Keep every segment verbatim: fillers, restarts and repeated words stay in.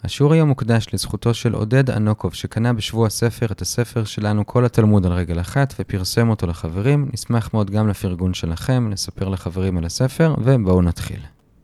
השיעור היום מוקדש לזכותו של עודד אנוקוב, שקנה בשבוע הספר את הספר שלנו כל התלמוד על רגל אחת, ופרסם אותו לחברים. נשמח מאוד גם לפרגון שלכם, לספר לחברים על הספר, ובואו נתחיל.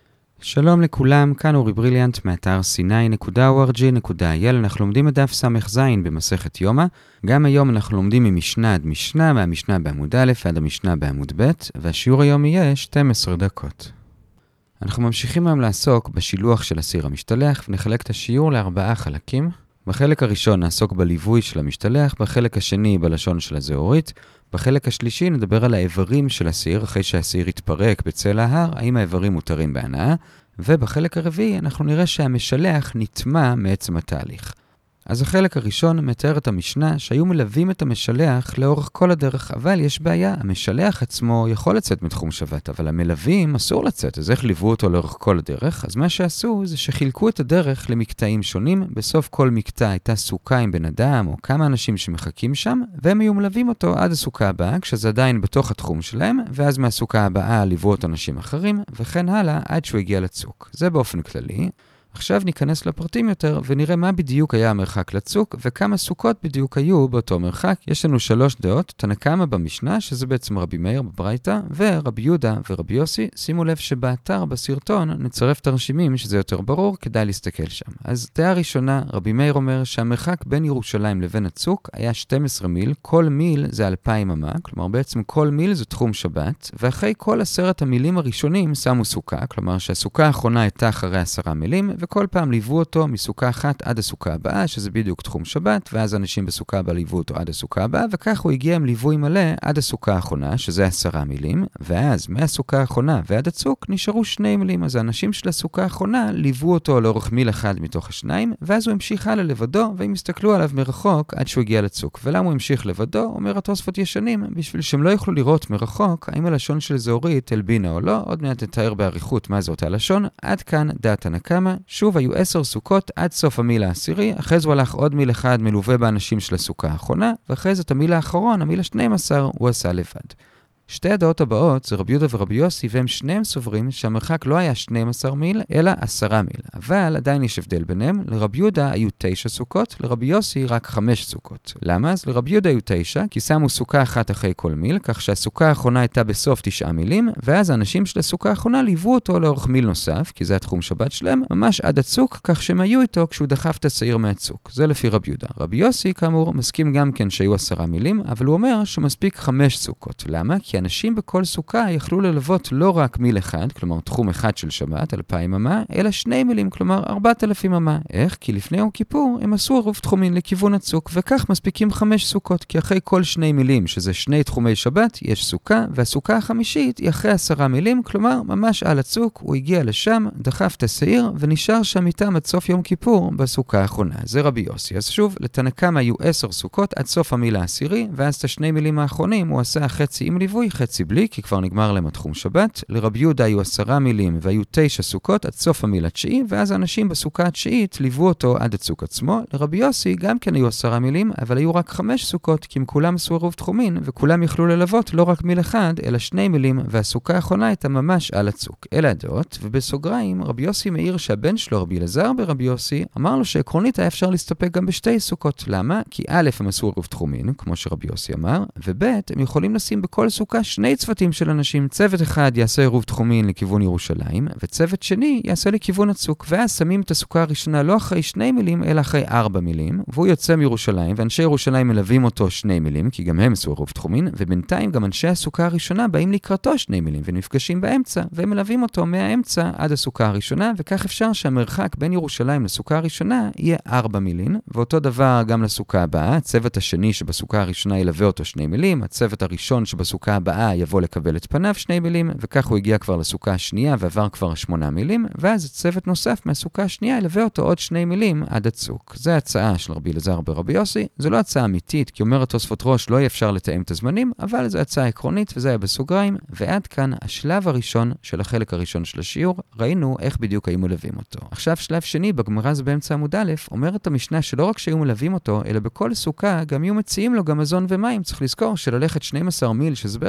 שלום לכולם, כאן אורי בריליאנט מאתר סיני נקודה או אר ג'י נקודה איי אל. אנחנו לומדים את דף סמך זין במסכת יומא. גם היום אנחנו לומדים ממשנה עד משנה, מהמשנה בעמוד א' עד המשנה בעמוד ב', והשיעור היום יהיה שתים עשרה דקות. אנחנו ממשיכים היום לעסוק בשילוח של הסיר המשתלח, ונחלק את השיעור לארבעה חלקים. בחלק הראשון נעסוק בליווי של המשתלח, בחלק השני בלשון של הזהורית, בחלק השלישי נדבר על האיברים של הסיר, אחרי שהסיר יתפרק בצל ההר, האם האיברים מותרים בהנאה, ובחלק הרביעי אנחנו נראה שהמשלח נטמע מעצם התהליך. אז החלק הראשון מתאר את המשנה שהיו מלווים את המשלח לאורך כל הדרך, אבל יש בעיה, המשלח עצמו יכול לצאת מתחום שבת, אבל המלווים אסור לצאת, אז איך ליוו אותו לאורך כל הדרך? אז מה שעשו זה שחילקו את הדרך למקטעים שונים, בסוף כל מקטע הייתה סוכה עם בן אדם או כמה אנשים שמחכים שם, והם היו מלווים אותו עד הסוכה הבאה, כשזה עדיין בתוך התחום שלהם, ואז מהסוכה הבאה ליוו אותו אנשים אחרים, וכן הלאה עד שהוא הגיע לצוק. זה באופן כללי. עכשיו ניכנס לפרטים יותר ונראה מה בדיוק היה המרחק לצוק וכמה סוכות בדיוק היו באותו מרחק. יש לנו שלוש דעות, תנא קמא במשנה, שזה בעצם רבי מאיר בברייתא, ורבי יהודה ורבי יוסי. שימו לב שבאתר בסרטון נצרף תרשימים שזה יותר ברור, כדאי להסתכל שם. אז דעה ראשונה, רבי מאיר אומר שהמרחק בין ירושלים לבין הצוק היה שתים עשרה מיל, כל מיל זה אלפיים אמה, כלומר בעצם כל מיל זה תחום שבת, ואחרי כל עשרת המילים הראשונים שמו סוכה, כלומר שהסוכה האחרונה הייתה אחרי עשרה מילים, וכל פעם ליוו אותו מסוכה אחת עד הסוכה הבאה, שזה בדיוק תחום שבת, ואז אנשים בסוכה הבאה ליוו אותו עד הסוכה הבאה, וכך הוא הגיע עם ליווי מלא עד הסוכה האחרונה, שזה עשרה מילים, ואז מהסוכה האחרונה ועד הצוק נשארו שני מילים, אז האנשים של הסוכה האחרונה ליוו אותו לאורך מיל אחד מתוך השניים, ואז הוא המשיך הלאה לבדו, והם הסתכלו עליו מרחוק עד שהוא הגיע לצוק. ולמה הוא המשיך לבדו? אומר התוספות ישנים, בשביל שהם לא יוכלו לראות מרחוק האם הלשון של זהורית הלבינה או לא. עוד מעט נתאר באריכות מה זה אותה לשון. עד כאן דעת תנא קמא. שוב היו עשר סוכות עד סוף המיל העשירי, אחרי זה הוא הלך עוד מיל אחד מלווה באנשים של הסוכה האחרונה, ואחרי זה את המיל האחרון, המיל ה-שתים עשרה, הוא עשה לבד. שתי הדעות הבאות זה רבי יהודה ורבי יוסי, והם שניהם סוברים שהמרחק לא היה שנים עשר מיל, אלא עשרה מיל. אבל עדיין יש הבדל ביניהם. לרבי יהודה היו תשע סוכות, לרבי יוסי רק חמש סוכות. למה? אז לרבי יהודה היו תשע, כי שמו סוכה אחת אחרי כל מיל, כך שהסוכה האחרונה הייתה בסוף תשעה מילים, ואז האנשים של הסוכה האחרונה ליוו אותו לאורך מיל נוסף, כי זה התחום שבת שלהם, ממש עד הצוק, כך שהם היו איתו כשהוא דחף את השעיר מהצוק. זה לפי רבי יהודה. רבי יוסי, כאמור, מסכים גם כן שהיו עשרה מילים, אבל הוא אומר שמספיק חמש סוכות. למה? כי אנשים בכל סוכה יכלו ללוות לא רק מיל אחד, כלומר תחום אחד של שבת, אלפיים אמה, אלא שני מילים, כלומר ארבעת אלפים אמה. איך? כי לפני יום כיפור הם עשו עירוב תחומין לכיוון הצוק, וכך מספיקים חמש סוכות, כי אחרי כל שני מילים, שזה שני תחומי שבת, יש סוכה, והסוכה החמישית היא אחרי עשרה מילים, כלומר ממש על הצוק, הוא הגיע לשם, דחף את השעיר, ונשאר שם איתם עד סוף יום כיפור בסוכה האחרונה. זה רבי יוסי. אז שוב, לתנא קמא היו עשר סוכות עד סוף המיל העשירי, ואז את השני מילים האחרונים הוא עשה חצי עם ליווי, חצי בלי, כי כבר נגמר להם התחום שבת. לרבי יהודה היו עשרה מילים והיו תשע סוכות עד סוף המיל התשיעי, ואז האנשים בסוכה התשיעית ליוו אותו עד הצוק עצמו. לרבי יוסי גם כן היו עשרה מילים, אבל היו רק חמש סוכות, כי הם כולם עשו עירוב תחומין, וכולם יכלו ללוות לא רק מיל אחד, אלא שני מילים, והסוכה האחרונה הייתה ממש על הצוק. אלה הדעות, ובסוגריים, רבי יוסי מעיר שהבן שלו, רבי אלעזר ברבי יוסי, אמר לו שעקרונית היה אפשר להסתפק גם בשתי סוכות. למה? כי א' הם עשו עירוב תחומין, כמו שרבי יוסי אמר, וב' הם יכולים לשים בכל סוכה שני צוותים של אנשים. צוות אחד יעשה עירוב תחומין לכיוון ירושלים, וצוות שני יעשה לכיוון הצוק, ואז שמים את הסוכה הראשונה לא אחרי שני מילים, אלא אחרי ארבע מילים, והוא יוצא מירושלים, ואנשי ירושלים מלווים אותו שני מילים, כי גם הם עשו עירוב תחומין, ובינתיים גם אנשי הסוכה הראשונה באים לקראתו שני מילים, ונפגשים באמצע, והם מלווים אותו מהאמצע עד הסוכה הראשונה, וכך אפשר שהמרחק בין ירושלים לסוכה הראשונה יהיה ארבע מילים, ואותו דבר גם לסוכה הבאה. הצוות השני שבסוכה הראשונה ילווה אותו שני מילים, הצוות הראשון שבסוכה הבאה יבוא לקבל את פניו שני מילים, וכך הוא הגיע כבר לסוכה השנייה ועבר כבר שמונה מילים, ואז צוות נוסף מהסוכה השנייה ילווה אותו עוד שני מילים עד הצוק. זה הצעה של רבי אלעזר ברבי יוסי. זו לא הצעה אמיתית, כי אומר התוספות ראש לא יהיה אפשר לתאם את הזמנים, אבל זו הצעה עקרונית וזה היה בסוגריים. ועד כאן השלב הראשון של החלק הראשון של השיעור. ראינו איך בדיוק היו מלווים אותו. עכשיו שלב שני בגמרא זה באמצע עמוד א', אומרת המשנה שלא רק שהיו מלווים אותו, אלא בכל סוכה גם יהיו מציעים לו גם מזון ומים. צריך לזכור שללכת שנים עשר מיל, שזה בערך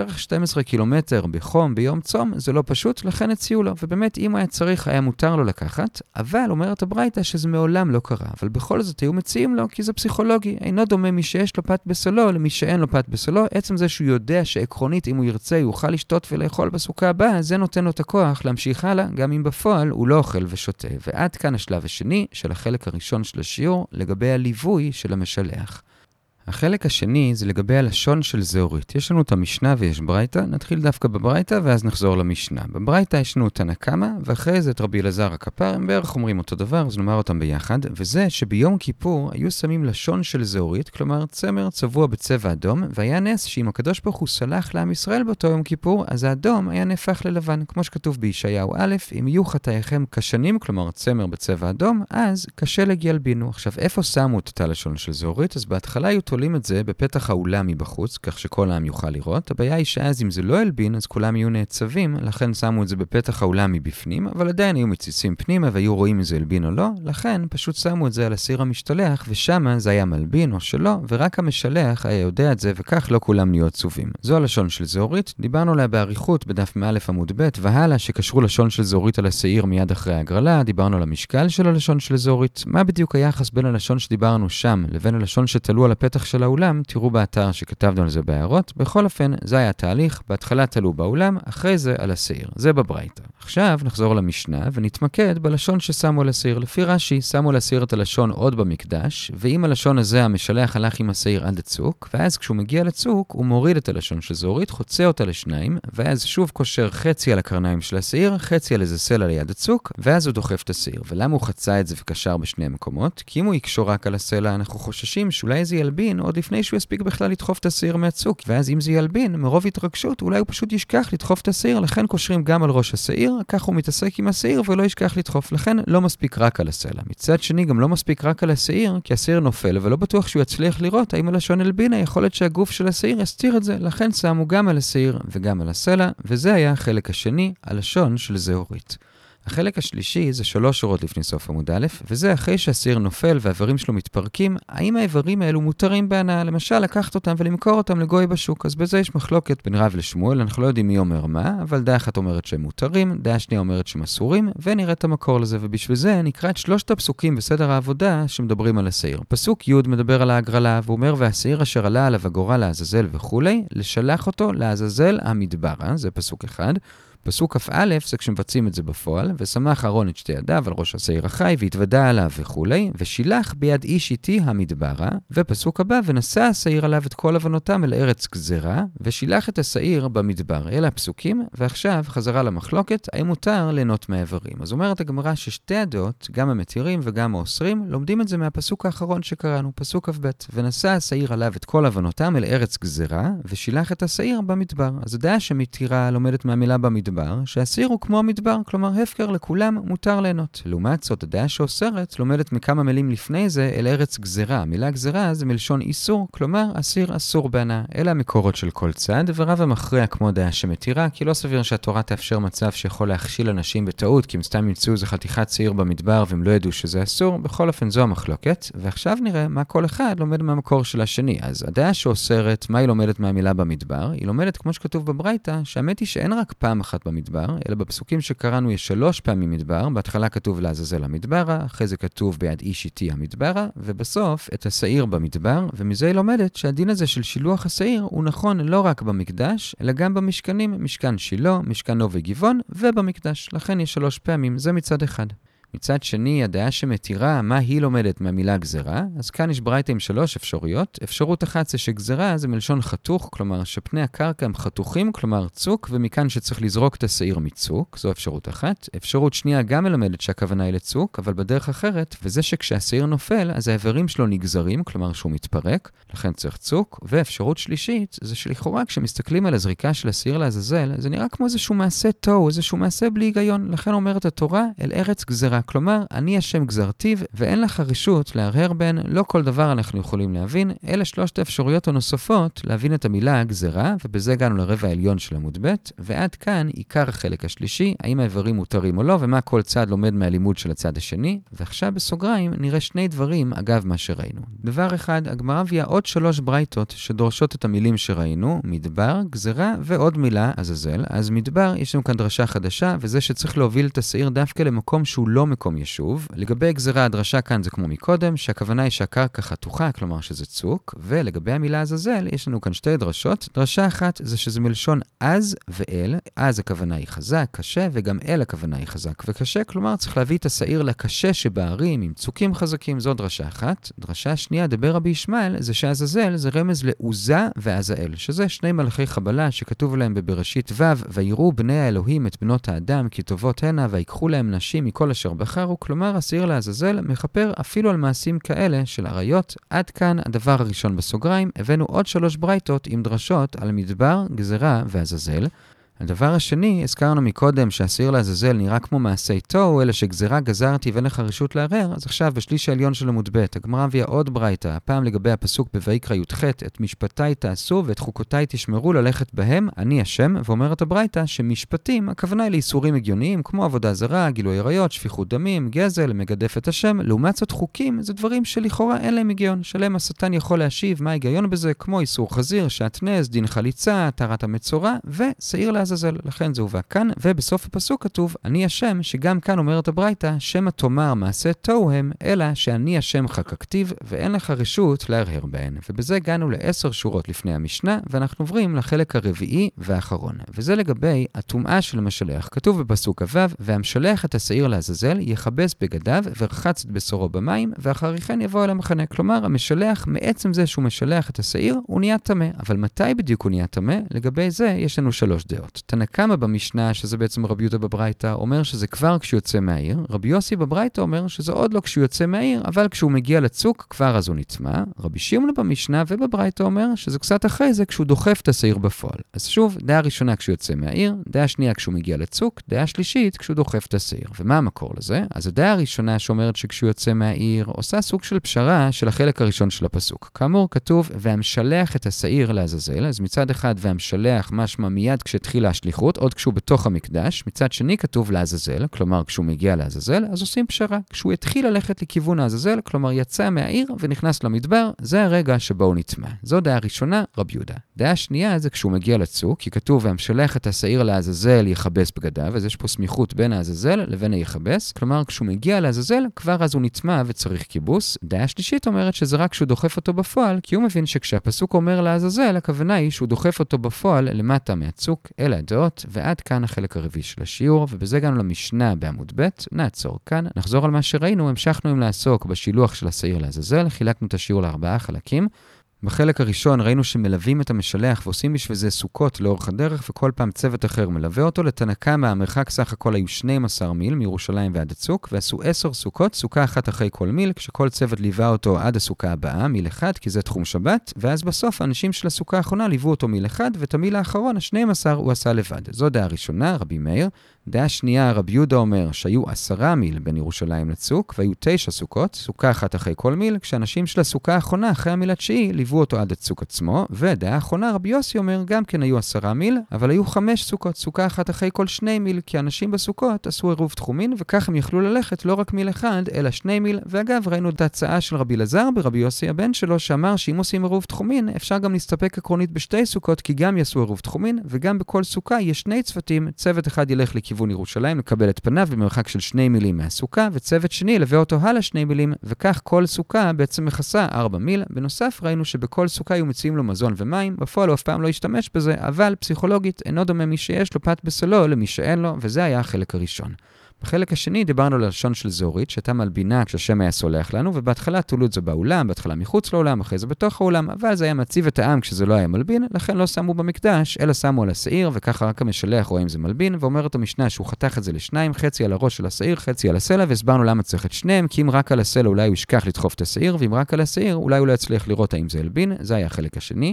בערך שנים עשר קילומטר בחום ביום צום, זה לא פשוט, לכן הציעו לו, ובאמת אם הוא היה צריך היה מותר לו לקחת, אבל אומרת הברייתא שזה מעולם לא קרה, אבל בכל זאת היו מציעים לו כי זה פסיכולוגי, אינו דומה מי שיש לו פת בסלו למי שאין לו פת בסלו, עצם זה שהוא יודע שעקרונית אם הוא ירצה יוכל לשתות ולאכול בסוכה הבאה, זה נותן לו את הכוח להמשיך הלאה, גם אם בפועל הוא לא אוכל ושותה. ועד כאן השלב השני של החלק הראשון של השיעור לגבי הליווי של המשלח. החלק השני זה לגבי הלשון של זהורית. יש לנו את המשנה ויש ברייתא, נתחיל דווקא בברייתא ואז נחזור למשנה. בברייתא יש לנו תנא קמא, ואחרי זה את רבי אלעזר הכפר, הם בערך אומרים אותו דבר, אז נאמר אותם ביחד, וזה שביום כיפור היו שמים לשון של זהורית, כלומר צמר צבוע בצבע אדום, והיה נס שאם הקדוש ברוך הוא סלח לעם ישראל באותו יום כיפור, אז האדום היה נהפך ללבן, כמו שכתוב בישעיהו א', אם יהיו חטאיכם כשנים, כלומר צמר בצבע אדום, אז כשלג ילבינו. עכשיו, איפה שמו את הלשון של זהורית? אז בהתחלה היו תולים את זה בפתח האולם מבחוץ, כך שכל העם יוכל לראות. הבעיה היא שאז אם זה לא ילבין, אז כולם יהיו נעצבים, לכן שמו את זה בפתח האולם מבפנים, אבל עדיין היו מציצים פנימה והיו רואים אם זה ילבין או לא, לכן פשוט שמו את זה על הסיר המשתלח, ושמה זה היה מלבין או שלא, ורק המשלח היה יודע את זה, וכך לא כולם נהיו עצובים. זו הלשון של זהורית, דיברנו עליה באריכות בדף מא' עמוד ב' והלאה, שקשרו לשון של זהורית על השעיר מיד אחרי ההגרלה, דיברנו על המשקל של הלשון של זהורית, מה בדיוק היחס בין הלשון שדיברנו שם לבין הלשון שתלו על הפתח של האולם, תראו באתר שכתבנו על זה בהערות. בכל אופן, זה היה התהליך, בהתחלה תלו באולם, אחרי זה על השעיר. זה בברייתא. עכשיו נחזור למשנה ונתמקד בלשון ששמו על השעיר. לפי רש"י, שמו על השעיר את הלשון עוד במקדש, ועם הלשון הזה המשלח הלך עם השעיר עד הצוק, ואז כשהוא מגיע לצוק, הוא מוריד את הלשון של זהורית, חוצה אותה לשניים, ואז שוב קושר חצי על הקרניים של השעיר, חצי על איזה סלע ליד הצוק, ואז הוא דוחף את השעיר. ולמה הוא חצה את זה וקשר בשני מקומות? כי אם הוא יקשור רק על הסלע, אנחנו חוששים שאולי זה ילבין עוד לפני שהוא יספיק בכלל לדחוף את השעיר מהצוק, ואז אם זה ילבין, מרוב התרגשות, אולי הוא פשוט ישכח לדחוף את השעיר, לכן קושרים גם על ראש השעיר, כך הוא מתעסק עם השעיר ולא ישכח לדחוף, לכן לא מספיק רק על הסלע. מצד שני, גם לא מספיק רק על השעיר, כי השעיר נופל, ולא בטוח שהוא יצליח לראות האם הלשון ילבינה, יכול להיות שהגוף של השעיר יסתיר את זה, לכן שמו גם על השעיר וגם על הסלע, וזה היה החלק השני, הלשון של זהורית. החלק השלישי זה שלוש שורות לפני סוף עמוד א', וזה אחרי שהשעיר נופל והאיברים שלו מתפרקים, האם האיברים האלו מותרים בהנאה, למשל לקחת אותם ולמכור אותם לגוי בשוק, אז בזה יש מחלוקת בין רב לשמואל, אנחנו לא יודעים מי אומר מה, אבל דעה אחת אומרת שהם מותרים, דעה שנייה אומרת שהם אסורים, ונראה את המקור לזה, ובשביל זה נקרא את שלושת הפסוקים בסדר העבודה שמדברים על השעיר. פסוק י' מדבר על ההגרלה, ואומר והשעיר אשר עלה עליו הגורל לעזאזל וכולי, לשלח אותו לעזאזל המדברה, זה פסוק אחד. פסוק כ"א זה כשמבצעים את זה בפועל, ושמח אהרון את שתי ידיו על ראש השעיר החי, והתוודע עליו וכולי, ושילח ביד איש איתי המדברה, ופסוק הבא, ונשא השעיר עליו את כל אבנותם אל ארץ גזרה, ושילח את השעיר במדבר. אלה הפסוקים, ועכשיו חזרה למחלוקת, האם מותר ליהנות מהאיברים. אז אומרת הגמרא ששתי הדעות, גם המתירים וגם האוסרים, לומדים את זה מהפסוק האחרון שקראנו, פסוק כ"ב, ונשא השעיר עליו את כל אבנותם אל ארץ גזרה, ושילח את השעיר במדבר. אז הדעה שמתירה לומדת מהמילה במדבר, שהשעיר הוא כמו המדבר, כלומר הפקר לכולם מותר ליהנות. לעומת זאת, הדעה שאוסרת לומדת מכמה מילים לפני זה אל ארץ גזרה. המילה גזרה זה מלשון איסור, כלומר אסיר אסור בהנאה. אלה המקורות של כל צד, ורב המכריע כמו דעה שמתירה, כי לא סביר שהתורה תאפשר מצב שיכול להכשיל אנשים בטעות, כי אם סתם ימצאו איזה חתיכת שעיר במדבר והם לא ידעו שזה אסור. בכל אופן זו המחלוקת, ועכשיו נראה מה כל אחד לומד מהמקור של השני. אז הדעה שאוסרת, מה היא לומדת מהמילה במדבר? היא לומדת כמו שכתוב בברייתא, שהאמת היא שאין רק פעם אחת במדבר, אלא בפסוקים שקראנו יש שלוש פעמים מדבר, בהתחלה כתוב לעזאזל המדברה, אחרי זה כתוב ביד איש איתי המדברה, ובסוף את השעיר במדבר, ומזה היא לומדת שהדין הזה של שילוח השעיר הוא נכון לא רק במקדש, אלא גם במשכנים, משכן שילה, משכן נוב וגבעון, ובמקדש. לכן יש שלוש פעמים, זה מצד אחד. מצד שני, הדעה שמתירה מה היא לומדת מהמילה גזרה, אז כאן יש ברייתא עם שלוש אפשרויות. אפשרות אחת זה שגזרה זה מלשון חתוך, כלומר שפני הקרקע הם חתוכים, כלומר צוק, ומכאן שצריך לזרוק את השעיר מצוק, זו אפשרות אחת. אפשרות שנייה גם מלמדת שהכוונה היא לצוק, אבל בדרך אחרת, וזה שכשהשעיר נופל, אז האיברים שלו נגזרים, כלומר שהוא מתפרק, לכן צריך צוק. ואפשרות שלישית, זה שלכאורה כשמסתכלים על הזריקה של השעיר לעזאזל, זה נראה כמו איזשהו מעשה טוב, איזשהו מעשה בלי היגיון. לכן אומרת התורה אל ארץ גזרה, כלומר, אני השם גזרתיו, ואין לך רשות להרהר בהן, לא כל דבר אנחנו יכולים להבין, אלה שלושת האפשרויות הנוספות להבין את המילה גזרה, ובזה הגענו לרבע העליון של עמוד ב', ועד כאן עיקר החלק השלישי, האם האיברים מותרים או לא, ומה כל צד לומד מהלימוד של הצד השני, ועכשיו בסוגריים נראה שני דברים אגב מה שראינו. דבר אחד, הגמרא הביאה עוד שלוש ברייתות שדורשות את המילים שראינו, מדבר, גזרה ועוד מילה, עזאזל. אז מדבר, יש לנו כאן דרשה חדשה, וזה שצריך להוביל את השעיר דווקא למקום שהוא לא מקום יישוב. לגבי גזרה, הדרשה כאן זה כמו מקודם, שהכוונה היא שהקרקע חתוכה, כלומר שזה צוק, ולגבי המילה עזאזל, יש לנו כאן שתי דרשות. דרשה אחת זה שזה מלשון אז ואל, אז הכוונה היא חזק, קשה, וגם אל הכוונה היא חזק וקשה, כלומר צריך להביא את השעיר לקשה שבערים עם צוקים חזקים, זו דרשה אחת. דרשה שנייה, דבר רבי ישמעאל, זה שעזאזל זה רמז לעוזה ועזאל, שזה שני מלאכי חבלה שכתוב להם בבראשית ו' ויראו בני האלוהים את בנות האדם כי טובות הנה ויקחו להם נשים מכל אשר בחרו, כלומר השעיר לעזאזל מכפר אפילו על מעשים כאלה של עריות. עד כאן הדבר הראשון בסוגריים, הבאנו עוד שלוש ברייתות עם דרשות על מדבר, גזרה ועזאזל. הדבר השני, הזכרנו מקודם שהשעיר לעזאזל נראה כמו מעשי תוהו, אלה שגזרה גזרתי ואין לך רשות לערער, אז עכשיו בשליש העליון של עמוד ב', הגמרא הביאה עוד ברייתא, הפעם לגבי הפסוק בויקרא י"ח, את משפטיי תעשו ואת חוקותיי תשמרו ללכת בהם, אני השם, ואומרת הברייתא שמשפטים, הכוונה היא לאיסורים הגיוניים, כמו עבודה זרה, גילוי עריות, שפיכות דמים, גזל, מגדף את השם, לעומת זאת חוקים, זה דברים שלכאורה אין להם היגיון, שלהם השטן יכול להשיב מה ההיגיון בזה, כמו איסור חזיר, שעטנז, דין חליצה, תרת המצורע, ושעיר לעזאזל. לכן זה הובא כאן, ובסוף הפסוק כתוב, אני השם, שגם כאן אומרת הברייתא, שמא תאמר מעשה תוהו הם, אלא שאני השם חקקתיו, ואין לך רשות להרהר בהן. ובזה הגענו לעשר שורות לפני המשנה, ואנחנו עוברים לחלק הרביעי והאחרון. וזה לגבי הטומאה של המשלח. כתוב בפסוק הו' והמשלח את השעיר לעזאזל, יכבס בגדיו, ורחץ את בשורו במים, ואחרי כן יבוא אל המחנה. כלומר, המשלח, מעצם זה שהוא משלח את השעיר, הוא נהיה טמא. אבל מתי בדיוק הוא נהיה טמא? לגבי זה יש לנו שלוש דעות. תנקמה במשנה, שזה בעצם רבי יהודה בברייתא, אומר שזה כבר כשהוא יוצא מהעיר. רבי יוסי בברייתא אומר שזה עוד לא כשהוא יוצא מהעיר, אבל כשהוא מגיע לצוק, כבר אז הוא נטמא. רבי שמעון במשנה ובברייתא אומר שזה קצת אחרי זה כשהוא דוחף את השעיר בפועל. אז שוב, דעה ראשונה כשהוא יוצא מהעיר, דעה שנייה כשהוא מגיע לצוק, דעה שלישית כשהוא דוחף את השעיר. ומה המקור לזה? אז הדעה הראשונה שאומרת שכשהוא יוצא מהעיר, עושה סוג של פשרה של החלק הראשון של הפסוק. כאמור, כתוב, והמשלח את השעיר לעזאזל. אז מצד אחד, והמשלח משמע מיד כשהתחילה השליחות, עוד כשהוא בתוך המקדש. מצד שני כתוב לעזאזל, כלומר כשהוא מגיע לעזאזל, אז עושים פשרה. כשהוא התחיל ללכת לכיוון העזאזל, כלומר יצא מהעיר ונכנס למדבר, זה הרגע שבו הוא נטמא. זו דעה ראשונה, רבי יהודה. דעה שנייה זה כשהוא מגיע לצוק, כי כתוב והמשלח את השעיר לעזאזל יכבס בגדיו, אז יש פה סמיכות בין העזאזל לבין היכבס, כלומר כשהוא מגיע לעזאזל, כבר אז הוא נטמא וצריך כיבוס. דעה שלישית אומרת שזה רק כשהוא דוחף אותו בפועל, כי הוא מבין שכשהפסוק אומר לעזאזל, הכוונה היא שהוא דוחף אותו בפועל למטה מהצוק. אלה הדעות, ועד כאן החלק הרביעי של השיעור, ובזה הגענו למשנה בעמוד ב'. נעצור כאן, נחזור על מה שראינו, המשכנו עם לעסוק בשילוח של השעיר לעזאזל, חילקנו את השיעור לארבעה חלקים. בחלק הראשון ראינו שמלווים את המשלח ועושים בשביל זה סוכות לאורך הדרך, וכל פעם צוות אחר מלווה אותו. לתנקמה המרחק סך הכל היו שנים עשר מיל מירושלים ועד הצוק, ועשו עשר סוכות, סוכה אחת אחרי כל מיל, כשכל צוות ליווה אותו עד הסוכה הבאה, מיל אחד, כי זה תחום שבת, ואז בסוף האנשים של הסוכה האחרונה ליוו אותו מיל אחד, ואת המיל האחרון, ה-שנים עשר, הוא עשה לבד. זו דעה ראשונה, רבי מאיר. דעה שנייה, רבי יהודה אומר שהיו עשרה מיל בין ירושלים לצוק, והיו תשע סוכות, סוכה אחת אחרי כל מיל, כשאנשים של הסוכה האחרונה, אחרי המיל התשיעי, ליוו אותו עד הצוק עצמו. ודעה האחרונה, רבי יוסי אומר, גם כן היו עשרה מיל, אבל היו חמש סוכות, סוכה אחת אחרי כל שני מיל, כי אנשים בסוכות עשו עירוב תחומין, וכך הם יכלו ללכת לא רק מיל אחד, אלא שני מיל. ואגב, ראינו את ההצעה של רבי אלעזר ברבי יוסי הבן שלו, שאמר שאם עושים עירוב תחומין, אפשר גם להסתפק עקרונית בשתי סוכות, כי גם יעשו עירוב תחומין, וגם בכל סוכה יש שני צוותים, צוות אחד ילך לכיוון ירושלים, לקבל את פניו במרחק של שני מילים מהסוכה, וצוות שני ילווה אותו הלאה שני מילים, וכך כל סוכה בעצם מכסה ארבע מיל. בנוסף, ראינו שבכל סוכה היו מציעים לו מזון ומים, בפועל הוא אף פעם לא ישתמש בזה, אבל פסיכולוגית אינו דומה מי שיש לו פת בסלו למי שאין לו, וזה היה החלק הראשון. בחלק השני דיברנו על הלשון של זורית, שהייתה מלבינה כשהשם היה סולח לנו, ובהתחלה תולו את זה באולם, בהתחלה מחוץ לאולם, אחרי זה בתוך האולם, אבל זה היה מציב את העם כשזה לא היה מלבין, לכן לא שמו במקדש, אלא שמו על השעיר, וככה רק המשלח רואה אם זה מלבין, ואומרת המשנה שהוא חתך את זה לשניים, חצי על הראש של השעיר, חצי על הסלע, והסברנו למה צריך את שניהם, כי אם רק על הסלע אולי הוא ישכח לדחוף את השעיר, ואם רק על השעיר אולי הוא לא יצליח לראות האם זה הלבין. זה היה החלק השני.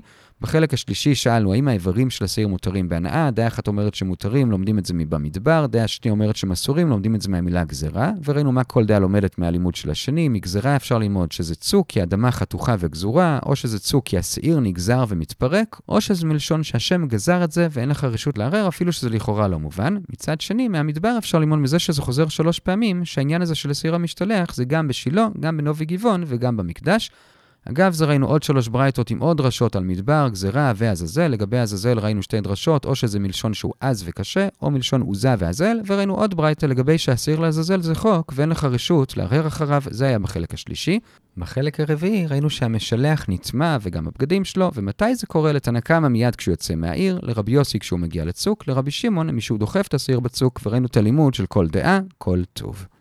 בחלק השלישי שאלנו האם האיברים של השעיר מותרים בהנאה, דעה אחת אומרת שמותרים, לומדים את זה במדבר, דעה שנייה אומרת שמסורים, לומדים את זה מהמילה גזרה, וראינו מה כל דעה לומדת מהלימוד של השני. מגזרה אפשר ללמוד שזה צוק כי האדמה חתוכה וגזורה, או שזה צוק כי השעיר נגזר ומתפרק, או שזה מלשון שהשם גזר את זה ואין לך רשות לערער, אפילו שזה לכאורה לא מובן. מצד שני, מהמדבר אפשר ללמוד מזה שזה חוזר שלוש פעמים, שהעניין הזה של השעיר המשתלח זה גם בשילה, גם בנובי גבעון וגם במקדש. אגב, זה ראינו עוד שלוש ברייתות עם עוד דרשות על מדבר, גזרה ועזאזל. לגבי עזאזל ראינו שתי דרשות, או שזה מלשון שהוא עז וקשה, או מלשון עוזה ועזל, וראינו עוד ברייתה לגבי שהשעיר לעזאזל זה חוק, ואין לך רשות לערער אחריו. זה היה בחלק השלישי. בחלק הרביעי ראינו שהמשלח נטמע וגם הבגדים שלו, ומתי זה קורה? לתנא קמא מיד כשהוא יוצא מהעיר, לרבי יוסי כשהוא מגיע לצוק, לרבי שמעון משהוא דוחף את השעיר בצוק, וראינו את הלימוד של כל דעה, כל טוב.